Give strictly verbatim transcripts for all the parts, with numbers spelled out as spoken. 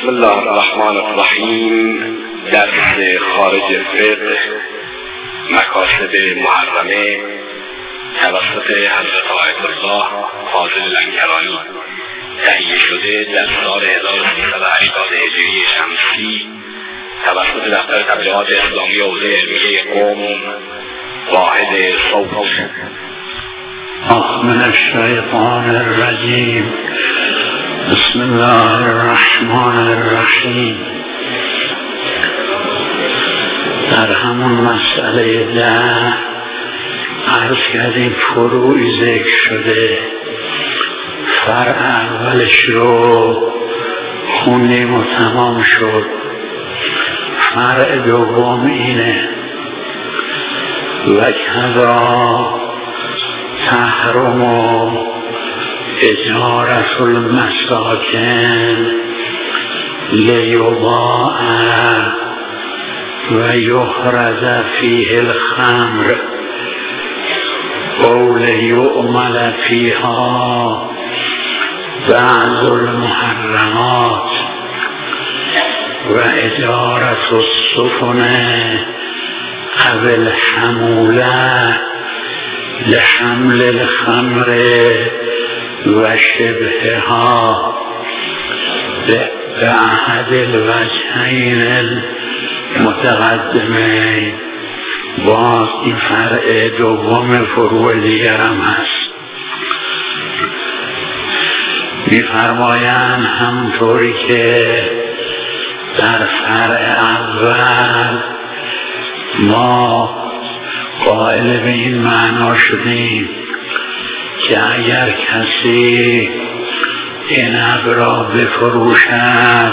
بسم الله الرحمن الرحیم. درس خارج فقه مکاسب محرمه توسط حضرت آیت الله فاضل لنگرانی تهیه شده در سال هزار و سیصد و هشتاد هجری شمسی توسط دفتر تبلیغات اسلامی حوزه علمیه قم واحد صوت. من الشیطان الرجیم. بسم الله الرحمن الرحیم. در همون مسئله ده عرض کردیم فروعی ذکر شده. فرع اولش رو خوندیم و تمام شد. فرع دوم اینه: و کذا تحرم اجارت المساکن لیباع و یحرز فیه الخمر او لیعمل فیها بعض المحرمات و اجارت السفن او الحموله لحمل الخمر و شبهها به احد الوجهین المتقدمین. باز این فرع دوم فروع دیگر هم هست. می‌فرمایند همونطوری که در فرع اول ما قائل به این معنا شدیم که اگر کسی عنب را بفروشد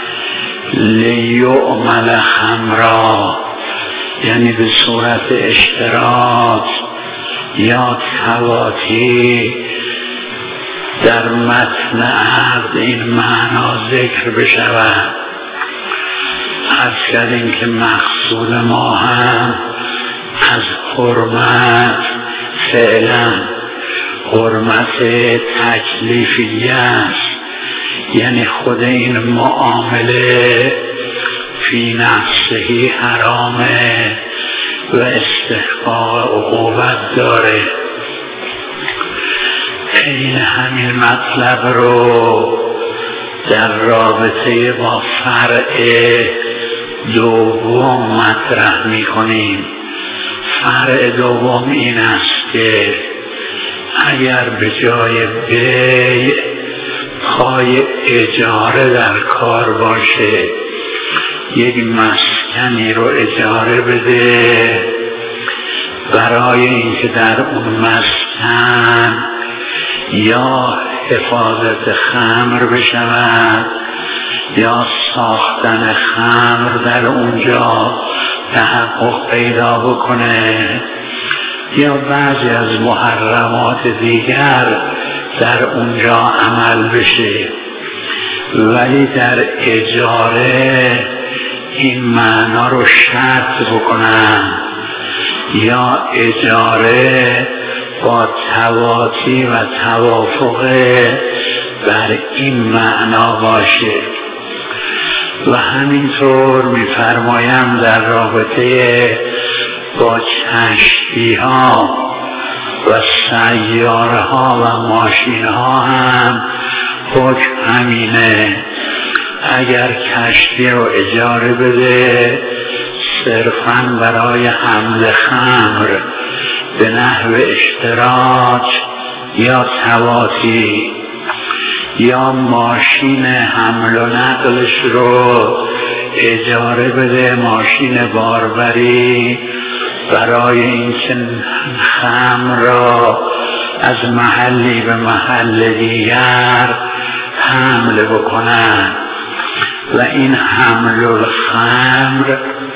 لیعمل خمرا، یعنی به صورت اشتراط یا تواطی، در متن عقد این معنا ذکر بشود. عرض کردیم که مقصود ما هم از حرمت فعلا حرمت تکلیفی است، یعنی خود این معامله فی نفسهی حرامه و استحقاق عقوبت داره. این همین مطلب رو در رابطه با فرع دوم مطرح می کنیم. فرع دوم این است که اگر به جای بیع پای اجاره در کار باشه، یک مسکنی رو اجاره بده برای اینکه در اون مسکن یا حفاظت خمر بشود یا ساختن خمر در اونجا تحقق پیدا بکنه یا بعضی از محرمات دیگر در اونجا عمل بشه. ولی در اجاره این معنا رو شرط بکنن یا اجاره با تواطی و توافق بر این معنا باشه. و همینطور می‌فرمایم در رابطه با کشتی ها و سیاره ها و ماشین ها هم حکم همینه. اگر کشتی رو اجاره بده صرفاً برای حمل خمر به نحو اشتراط یا تواطی، یا ماشین حمل و نقلش رو اجاره بده، ماشین باربری، برای اینکه خمر را از محلی به محل دیگر حمل بکنن. و این حمل الخمر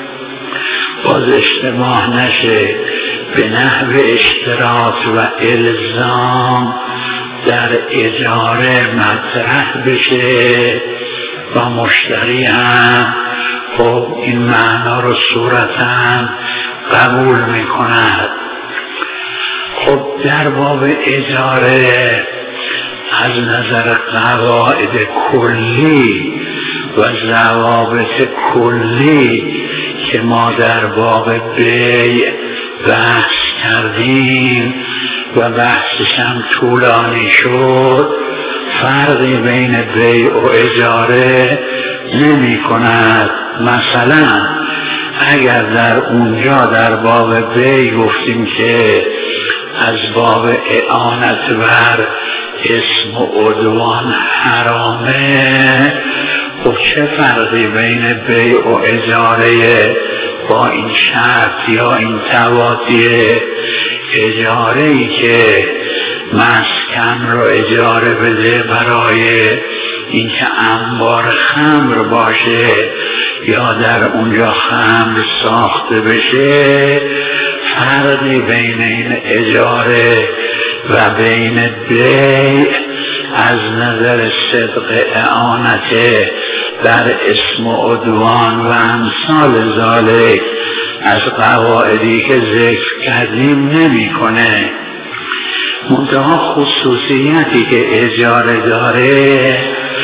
باز اشتباه نشه به نحو اشتراط و الزام در اجاره مطرح بشه و مشتری هم خب این معنا رو صورتاً قبول میکند. خب در باب اجاره از نظر قواعد کلی و ضوابط کلی که ما در باب بیع بحث کردیم و بحثش هم طولانی شد، فرقی بین بیع و اجاره نمی کند. مثلا اگر در اونجا در باب بیع گفتیم که از باب اعانت بر اسم و عدوان حرامه، خب چه فرقی بین بیع و اجاره با این شرط یا این توادیه؟ اجاره ای که مسکن رو اجاره بده برای اینکه انبار خمر باشه یا در اونجا خمر ساخته بشه، فرقی بین این اجاره و بین بیع از نظر صدق اعانت در اسم و عدوان و امثال ذالک از قواعدی که ذکر کردیم نمی کنه. منتها خصوصیتی که اجاره داره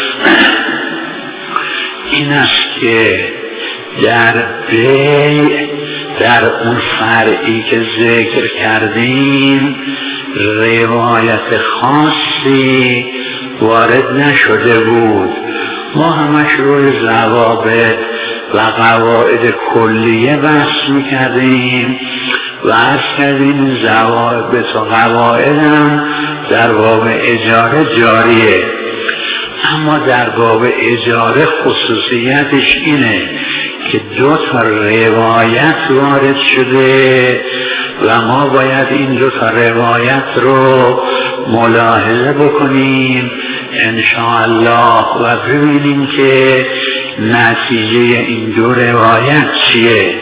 این است که در بیع در اون فرعی که ذکر کردیم روایت خاصی وارد نشده بود. ما همش روی ضوابط و قواعد کلیه بحث میکردیم و عرض کردیم ضوابط و قواعد هم در باب اجاره جاریه، اما در باب اجاره خصوصیتش اینه که دو تا روایت وارد شده و ما باید این دو تا روایت رو ملاحظه بکنیم انشاءالله و ببینیم که نتیجه این دو روایت چیه.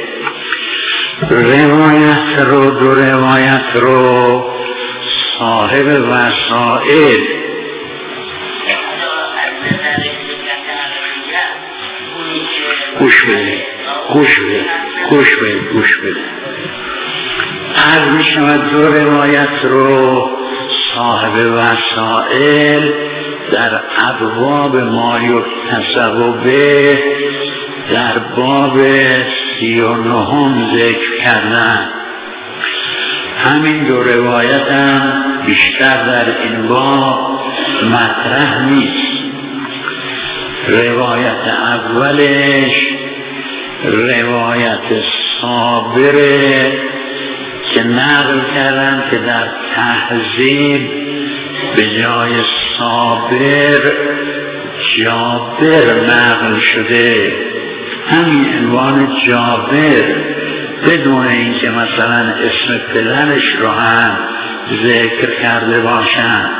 روایت رو دو روایت رو صاحب وسائل گوش بده گوش بده گوش بده گوش بده عرض می شود دو روایت رو صاحب وسائل در ابواب ما یکتسب به در باب سی و نهم ذکر کردن. همین دو روایت هم بیشتر در این باب مطرح نیست. روایت اولش روایت صابره که نقل کردن که در تهذیب به جای صابر جابر نقل شده، همین عنوان جابر بدون اینکه مثلا اسم پدرش رو هم ذکر کرده باشن.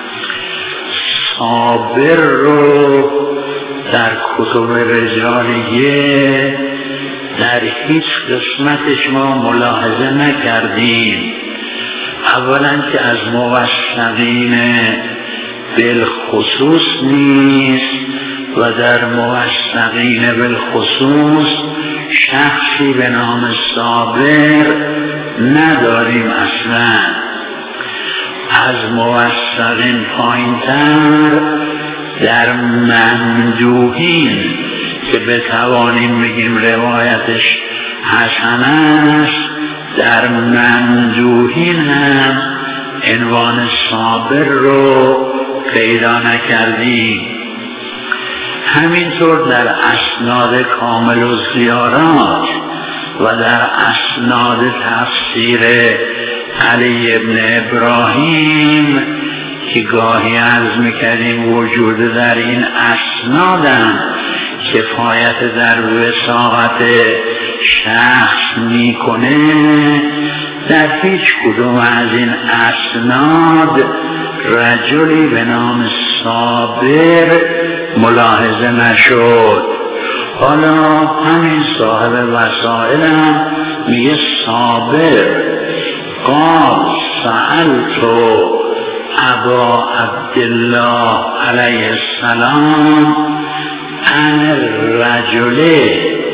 صابر رو در کتب رجالیه در هیچ قسمتش ما ملاحظه نکردیم. اولا که از موثقین بالخصوص نیست و در موثقین بالخصوص شخصی به نام صابر نداریم اصلا. از موثقین پایین‌تر در ممدوحین که بتوانیم بگیم روایتش حسن است، در ممدوحین هم عنوان صابر رو پیدا نکردیم. همینطور در اسناد کامل و زیارات و در اسناد تفسیر علی ابن ابراهیم که گاهی عرض میکردیم وجود در این اسنادم کفایت در وثاقت شخص میکنه، در هیچ کدوم از این اسناد رجلی به نام صابر ملاحظه نشد. حالا همین صاحب وسائل هم میگه صابر قال سألتو ابا عبدالله علیه السلام عن الرجل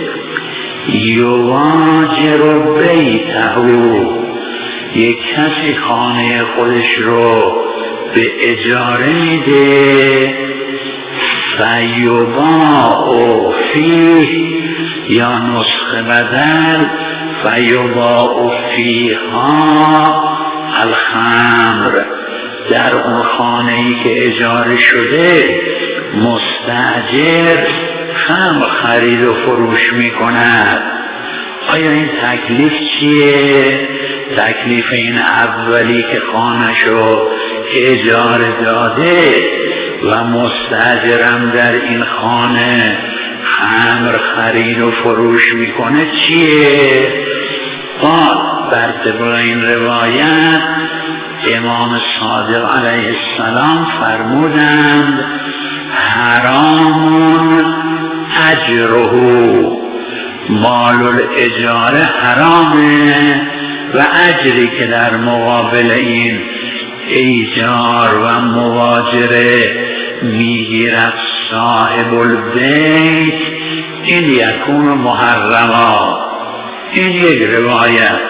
یواجر بیته، یک کسی خانه خودش رو به اجاره میده فیباع فیه، یا نسخه بدل فیباع فیها الخمر، در اون خانه ای که اجاره شده مستاجر خمر خرید و فروش می کند. آیا این تکلیف چیه؟ تکلیف این اولی که خانه‌شو اجاره داده و مستاجرم در این خانه خمر خرید و فروش میکنه چیه؟ قال بر طبق این روایت امام صادق علیه السلام فرمودند حرام اجره، مال الاجاره حرامه و اجری که در مقابل این ایجار و مواجره میگیرد صاحب البیت این یکون محرما. این یک روایت.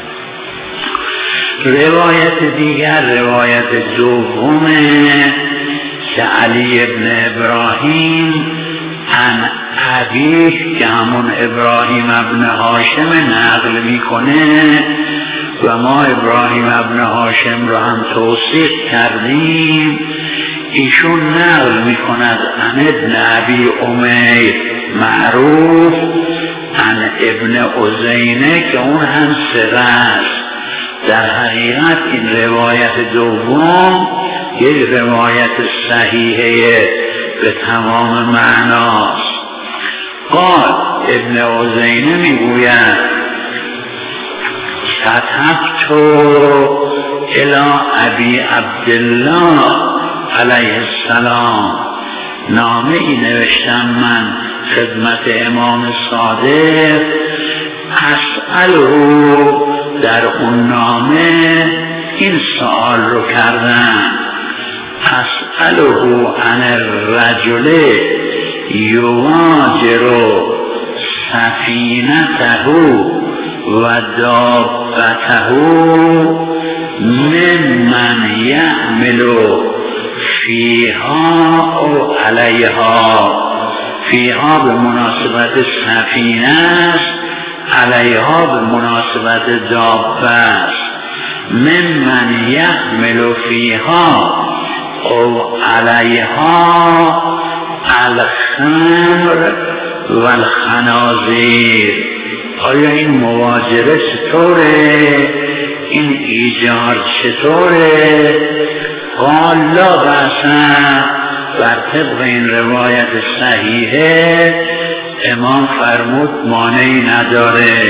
روایت دیگر روایت دومه که علی ابن ابراهیم ان ابیه که همون ابراهیم ابن هاشم نقل میکنه و ما ابراهیم ابن هاشم رو هم توصیف کردیم. ایشون نقل میکند ان ابن ابی امیر معروف ان ابن عزینه که اون هم ثقه است. در حقیقت این روایت دوم یک روایت صحیحه به تمام معناست. قال ابن عزینه میگوید كتبت الى ابی عبدالله علیه السلام، نامه ای نوشتم من خدمت امام صادق اسأله، در اون نامه این سوال رو کردم اسأله عن الرجل یواجر سفینته و دابته ممن یعمل فیها او علیها، فیها به مناسبت سفینه است، علیها به مناسبت دابه است. ممن یعمل فیها او علیها الخمر و الخنازیر. آیا این مواجره چطوره؟ این ایجار چطوره؟ قال لا بأسا، بر طبق این روایت صحیحه امام فرمود مانعی نداره.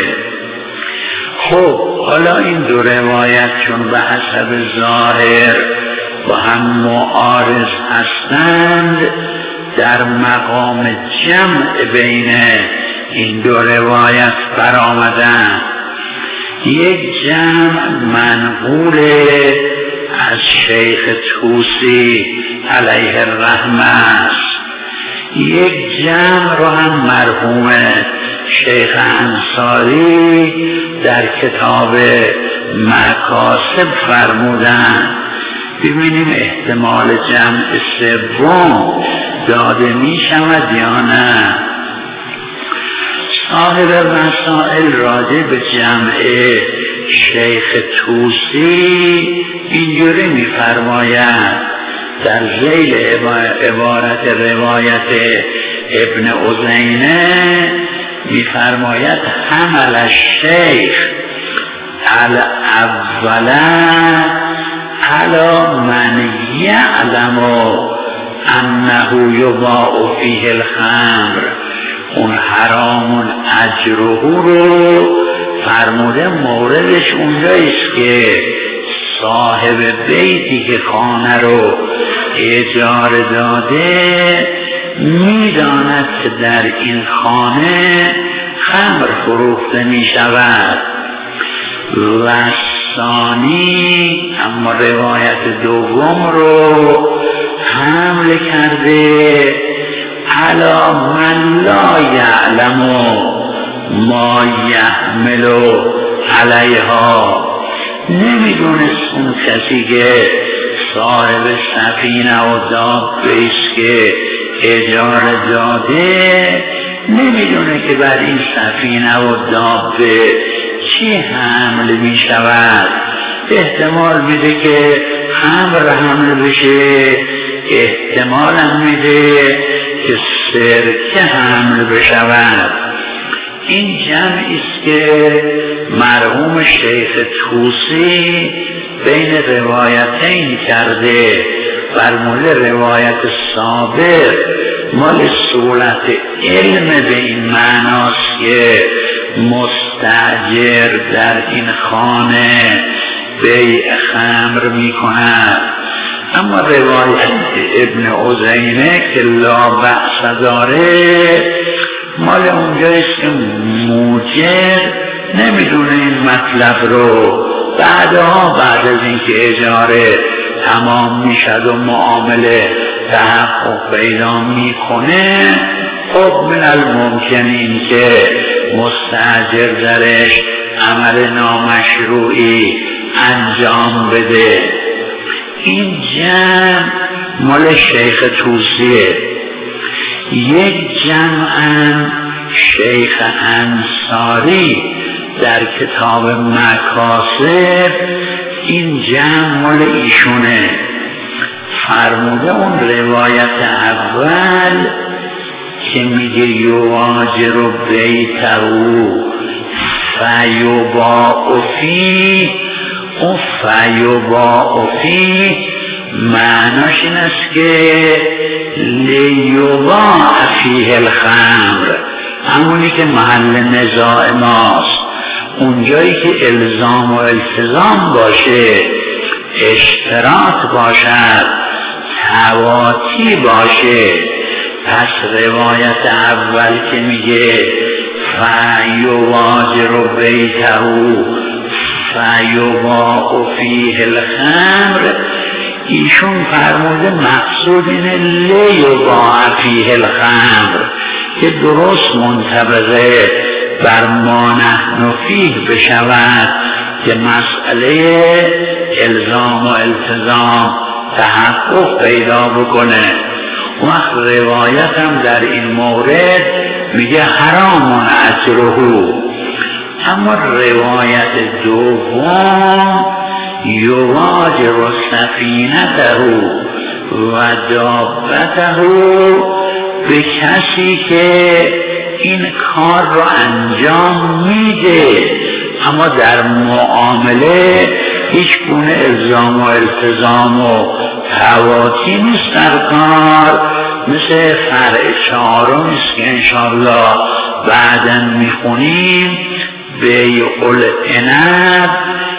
خب حالا این دو روایت چون به حسب ظاهر با هم معارض هستند، در مقام جمع بین این دو روایت برآمدند. یک جمع منقول از شیخ طوسی علیه الرحمه است، یک جمع رو هم مرحوم شیخ انصاری در کتاب مکاسب فرمودن. ببینیم احتمال جمع سوم داده می شود یا نه. صاحب مسائل راجع به جمع شیخ طوسی اینجوری می فرماید در ذیل عبارت روایت ابن عزینه می فرماید حمل الشیخ الاولا علی من یعلم انه یباع فیه الخمر، اون حرام اجره رو فرموده موردش اونجاییست که صاحب بیتی که خانه رو اجاره داده میداند که در این خانه خمر فروخته می شود. و ثانی اما روایت دوم رو حمل کرده علی من لا یعلم ما یحمل علیها، نمیدونست اون کسی که صاحب سفینه و دابه است که اجاره داده نمیدونه که بر این سفینه و دابه چی حمل می شود. احتمال میده که خمر حمل بشه، احتمال هم میده که سرکه حمل بشود. این جمعی است که مرحوم شیخ طوسی بین روایتین کرده. فرموله روایت سابق مال صورت علم به این معناست که مستاجر در این خانه بیع خمر می کند. اما روایت ابن عزینه که لا بأس داره مال اونجایست که موجر نمیدونه این مطلب رو. بعدها بعد از اینکه اجاره تمام میشد و معامله تحقق پیدا میکنه، خب من الممکن این که مستاجر درش عمل نامشروعی انجام بده. این جمع مال شیخ طوسیه. یک جمع شیخ انصاری در کتاب مکاسب، این جمع مال ایشونه. فرموده اون روایت اول که میگه یواجر و بیتهو فیباع فیه، اون فیباع فیه معناش این است که لیباع فیه الخمر، همونی که محل نزاع ماست. اونجایی که الزام و التزام باشه، اشتراط باشد، تواتی باشه، پس روایت اول که میگه فیواجر بیتهو فیباع فیه الخمر، ایشون فرموده مقصود اینه لیباع فیه الخمر که درست منطبقه بر ما نحن فیه بشود که مسئله الزام و التزام تحقق پیدا بکنه. وقت روایت هم در این مورد میگه حرام اجره. اما روایت دوم یواجر سفینته و دابته به کسی که این کار رو انجام میده اما در معامله هیچ گونه الزام و التزام و تواتی نیست در کار، مثل فرع چهارم است که انشاءالله بعدا میخونیم. بیع العنب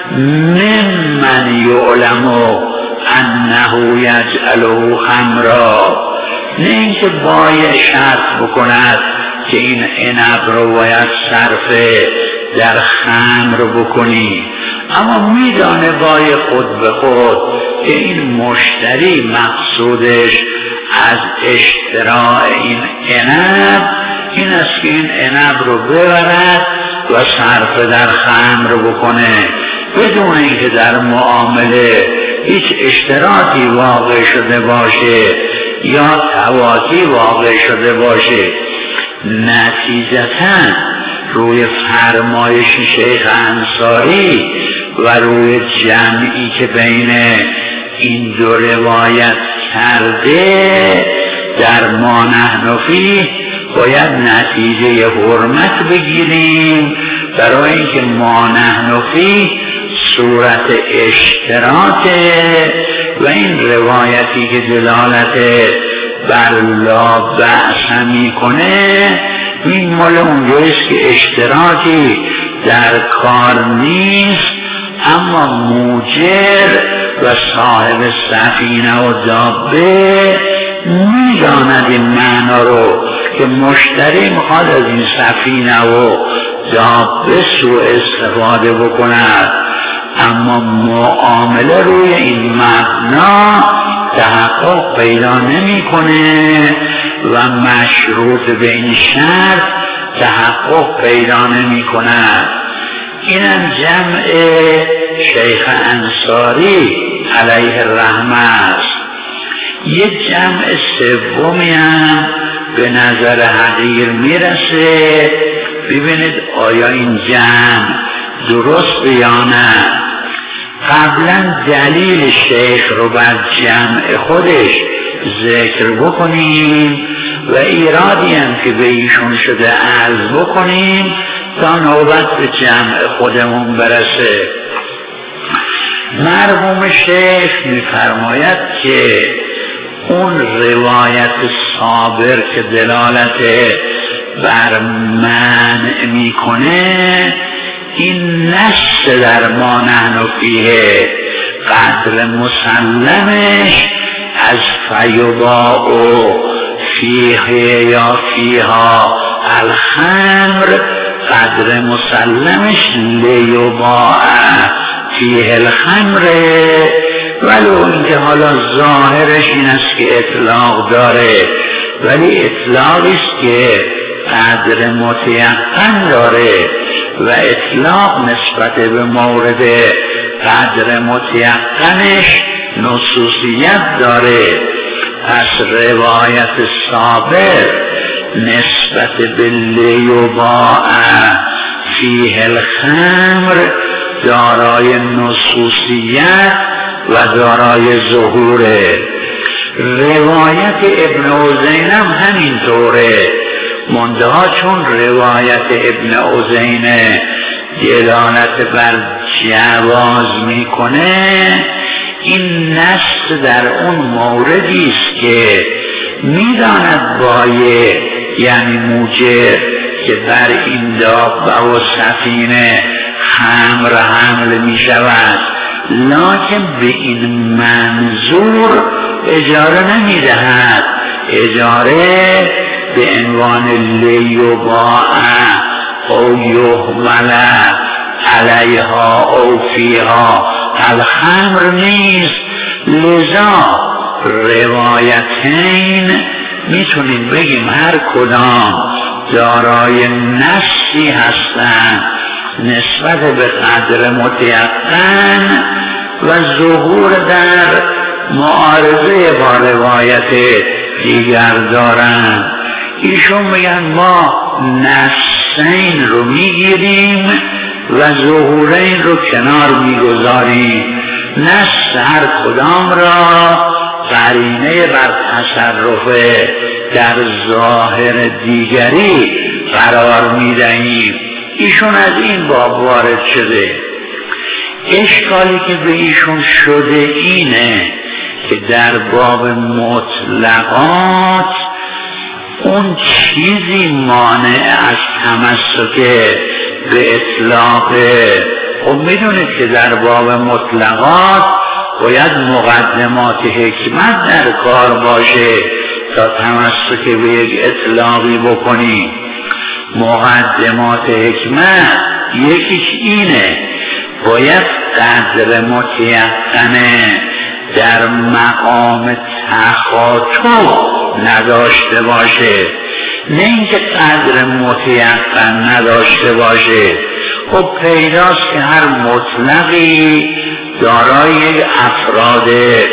ممن یعلم انه یجعله خمرا، نه اینکه باید شرط بکند که این عنب رو باید صرف در خمر بکنی، اما میدانه بای خود به خود که این مشتری مقصودش از اشتراع این عنب این است که این عنب رو ببرد و صرف در خمر بکنه، بدون اینکه در معامله هیچ اشتراطی واقع شده باشه یا تواتی واقع شده باشه. نتیجتاً روی فرمایش شیخ انصاری و روی جمعی که بین این دو روایت کرده در ما نحن فیه باید نتیجه حرمت بگیریم، برای اینکه ما نحن فیه صورت اشتراطه و این روایتی که دلالت بر لا بأس میکنه این مال اونجایست که اشتراطی در کار نیست، اما موجر و صاحب سفینه و دابه میداند این معنا رو که مشتری میخواد از این سفینه و دابه سوء استفاده بکند، اما معامله روی این مبنا تحقق پیدا نمیکنه و مشروط به این شرط تحقق پیدا نمی کند. اینم جمع شیخ انصاری علیه الرحمه است. یک جمع سومی هم به نظر حقیر میرسه. ببینید آیا این جمع درست یا نه. قبلا دلیل شیخ رو بر جمع خودش ذکر بکنیم و ایرادی هم که به ایشون شده عرض بکنیم تا نوبت به جمع خودمون برسه. مرحوم شیخ میفرماید که اون روایت صابر که دلالت بر منع میکنه، این نص در ما نحن فیه قدر مسلمش از فیباع و فیه یا فیها الخمر قدر مسلمش لیباع فیه الخمر، ولو اینکه حالا ظاهرش این است که اطلاق داره، ولی اطلاقی است که قدر متیقن داره و اطلاق نسبت به مورد قدر متیقنش نصوصیت داره. پس روایت صابر نسبت به لیباع فیه الخمر دارای نصوصیت و دارای ظهوره. روایت ابن عزین هم همینطوره، منتها چون روایت ابن عزین دلالت بر جواز میکنه، این نص در اون موردی است که میداند بایه یعنی موجب که بر این دابه و سفینه خمر حمل می شود، لکن به این منظور اجاره نمی دهد. اجاره به عنوان لیباع او یحمل علیها او فیها الخمر نیست. لذا روایتین میتونیم بگیم هر کدام دارای نصی هستند نسبت به قدر متیقن و ظهور در معارضه با روایت دیگر دارند. ایشون میگن ما نصین رو میگیریم و ظهورین رو کنار میگذاریم. نص هر کدام را قرینه بر تصرف در ظاهر دیگری قرار میدهیم. ایشون از این باب وارد شده. اشکالی که به ایشون شده اینه که در باب مطلقات اون چیزی مانع از تمسک به اطلاق. خب میدونید که در باب مطلقات باید مقدمات حکمت در کار باشه تا تمسک به یک اطلاقی بکنی. مقدمات حکمت یکیش اینه، باید قدر متیقنه در مقام تخاطب نداشته باشه، نه اینکه قدر متیقن نداشته باشه. خب پیداست که هر مطلقی دارای یک افراد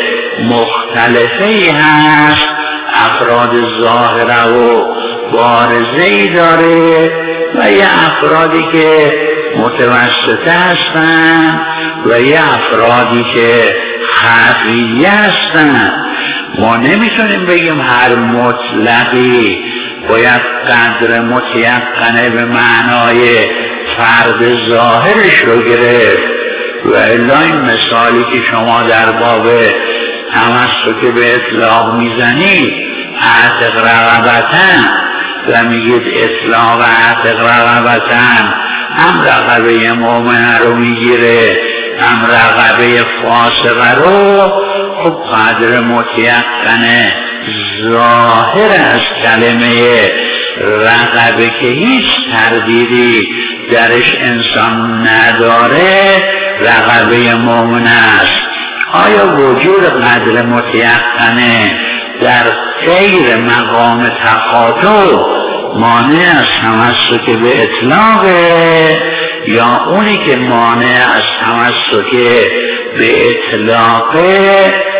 مختلفی هست، افراد ظاهره و بارزه‌ای داره و یه افرادی که متوسطه هستن و یه افرادی که خفیه هستن. ما نمیتونیم بگیم هر مطلقی باید قدر متیقنه به معنای فرد ظاهرش رو گرفت و الا این مثالی که شما در باب تمسک به اطلاق میزنید اعتق رغبتن و میگید اطلاق اعتق رغبتن هم رغبه مؤمنه رو میگیره هم رغبه فاسقه رو. خب قدر متیقنه ظاهر از کلمه رغبه که هیچ تردیدی درش انسان نداره رغبه مؤمن است. آیا وجود قدر متیقنه در غیر مقام تخاطب مانع از تمسک به اطلاقه یا اونی که مانع از تمسک به اطلاقه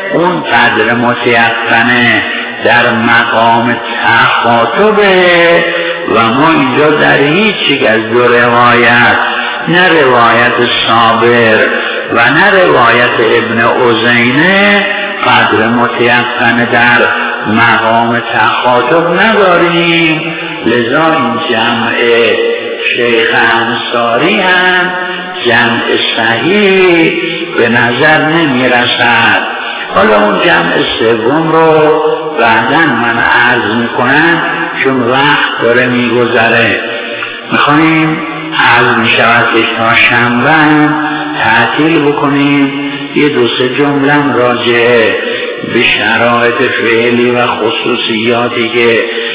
اون قدر متیقنه در مقام تخاطبه و ما اینجا در هیچ یک از دو روایت، نه روایت صابر و نه روایت ابن عزینه، قدر متیقن در مقام تخاطب نداریم. لذا این جمع شیخ انصاری هم جمع صحیح به نظر نمی رسد. حالا اون جمع سوم رو بعداً من عرض میکنم چون وقت داره میگذره. میخوایم عرض میشود که تا شنبه تعطیل بکنیم، یه دو سه جمله راجع به شرایط فعلی و خصوصیاتی که